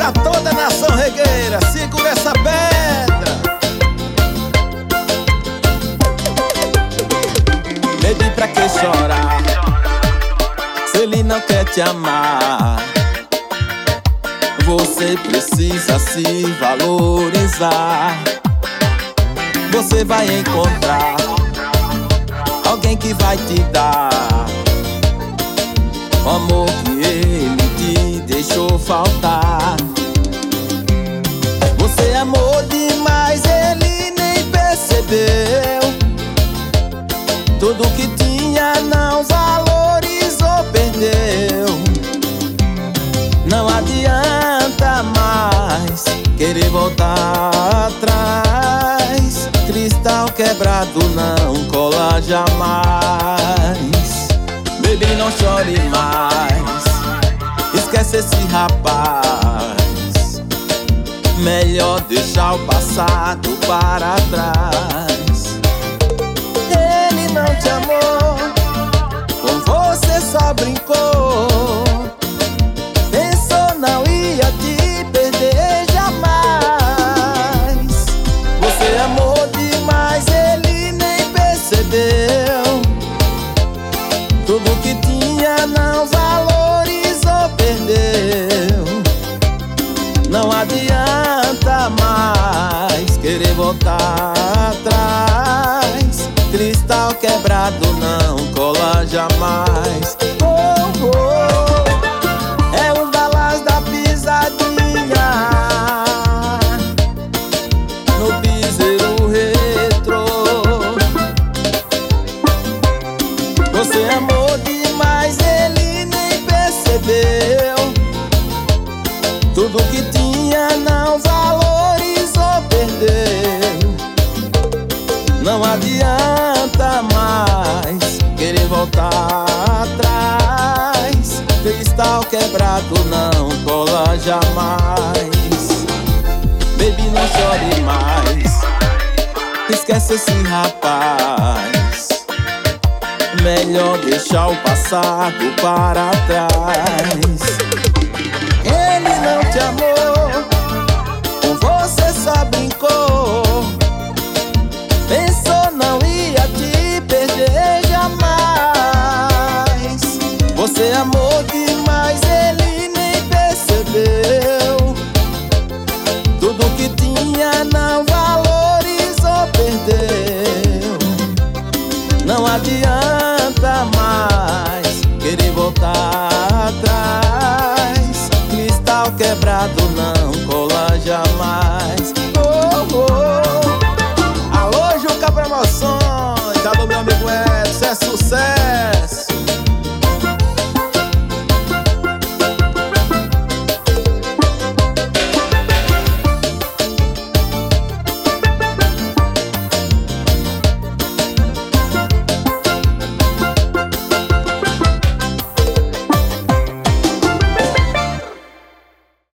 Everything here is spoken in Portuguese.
pra toda a nação regueira. Segura essa pedra. Baby, pra que chorar se ele não quer te amar? Você precisa se valorizar. Você vai encontrar alguém que vai te dar o amor que ele te deixou faltar. Você amou demais, ele nem percebeu. Tudo que tinha não valorizou, perdeu. Não adianta mais querer voltar atrás. Cristal quebrado não cola jamais. Baby, não chore mais, esquece esse rapaz. Melhor deixar o passado para trás. Ele não te amou, com você só brincou. Pensou não ia te perder jamais. Você amou demais, ele nem percebeu. Tudo que tinha não valorizou, perdeu. Não adianta mais querer voltar atrás. Cristal quebrado não cola jamais. Oh, oh, é o balas da pisadinha no piseiro retrô. Você amou demais, ele nem percebeu. Tudo que tinha não valorizou, perdeu. Não adianta mais querer voltar atrás. Cristal quebrado não cola jamais. Baby, não chore mais, esquece esse rapaz. Melhor deixar o passado para trás. Ele não te amou, com você só brincou. Pensou não ia te perder jamais. Você amou de